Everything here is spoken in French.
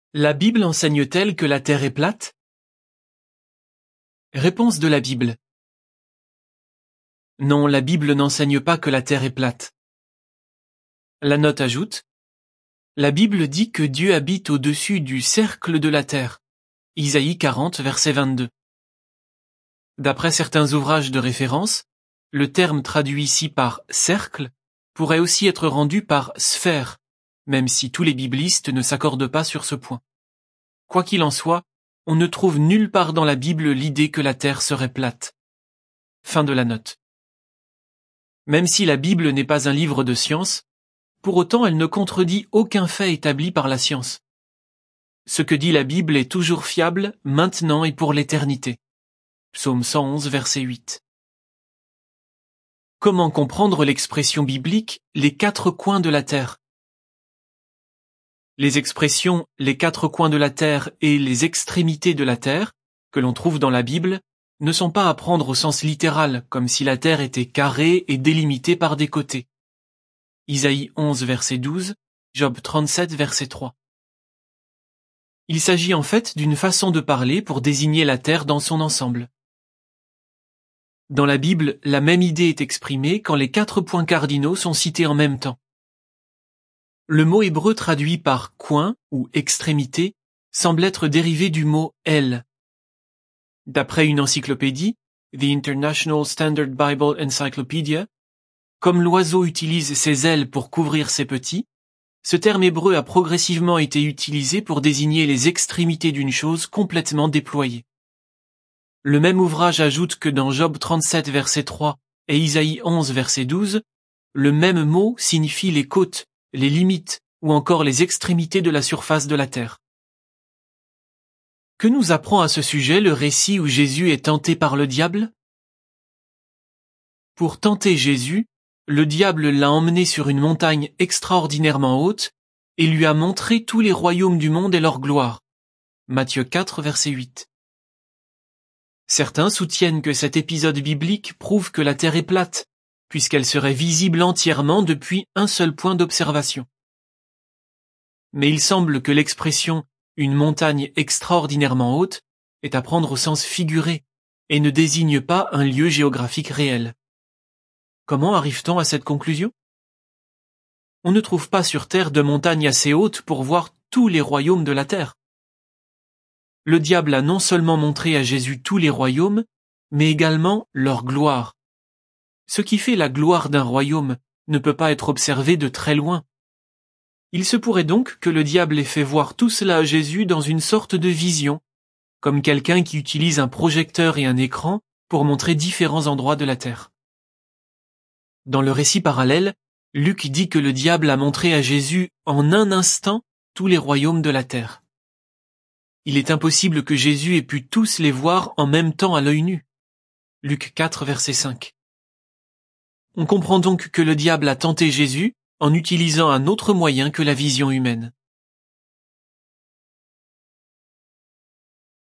La Bible enseigne-t-elle que la Terre est plate? Réponse de la Bible. Non, la Bible n'enseigne pas que la Terre est plate. La note ajoute: la Bible dit que Dieu habite au-dessus du cercle de la terre. Isaïe 40, verset 22. D'après certains ouvrages de référence, le terme traduit ici par cercle pourrait aussi être rendu par sphère, même si tous les biblistes ne s'accordent pas sur ce point. Quoi qu'il en soit, on ne trouve nulle part dans la Bible l'idée que la terre serait plate. Fin de la note. Même si la Bible n'est pas un livre de science, pour autant elle ne contredit aucun fait établi par la science. Ce que dit la Bible est toujours fiable, maintenant et pour l'éternité. Psaume 111, verset 8. Comment comprendre l'expression biblique « les quatre coins de la terre » ? Les expressions « les quatre coins de la terre » et « les extrémités de la terre » que l'on trouve dans la Bible ne sont pas à prendre au sens littéral, comme si la terre était carrée et délimitée par des côtés. Isaïe 11, verset 12, Job 37, verset 3. Il s'agit en fait d'une façon de parler pour désigner la terre dans son ensemble. Dans la Bible, la même idée est exprimée quand les 4 points cardinaux sont cités en même temps. Le mot hébreu traduit par coin ou extrémité semble être dérivé du mot aile. D'après une encyclopédie, The International Standard Bible Encyclopedia, comme l'oiseau utilise ses ailes pour couvrir ses petits, ce terme hébreu a progressivement été utilisé pour désigner les extrémités d'une chose complètement déployée. Le même ouvrage ajoute que dans Job 37 verset 3 et Isaïe 11 verset 12, le même mot signifie les côtes, les limites ou encore les extrémités de la surface de la terre. Que nous apprend à ce sujet le récit où Jésus est tenté par le diable? Pour tenter Jésus, le diable l'a emmené sur une montagne extraordinairement haute et lui a montré tous les royaumes du monde et leur gloire. Matthieu 4 verset 8. Certains soutiennent que cet épisode biblique prouve que la terre est plate, puisqu'elle serait visible entièrement depuis un seul point d'observation. Mais il semble que l'expression « une montagne extraordinairement haute » est à prendre au sens figuré et ne désigne pas un lieu géographique réel. Comment arrive-t-on à cette conclusion? On ne trouve pas sur terre de montagne assez haute pour voir tous les royaumes de la terre. Le diable a non seulement montré à Jésus tous les royaumes, mais également leur gloire. Ce qui fait la gloire d'un royaume ne peut pas être observé de très loin. Il se pourrait donc que le diable ait fait voir tout cela à Jésus dans une sorte de vision, comme quelqu'un qui utilise un projecteur et un écran pour montrer différents endroits de la terre. Dans le récit parallèle, Luc dit que le diable a montré à Jésus en un instant tous les royaumes de la terre. Il est impossible que Jésus ait pu tous les voir en même temps à l'œil nu. Luc 4, verset 5. On comprend donc que le diable a tenté Jésus en utilisant un autre moyen que la vision humaine.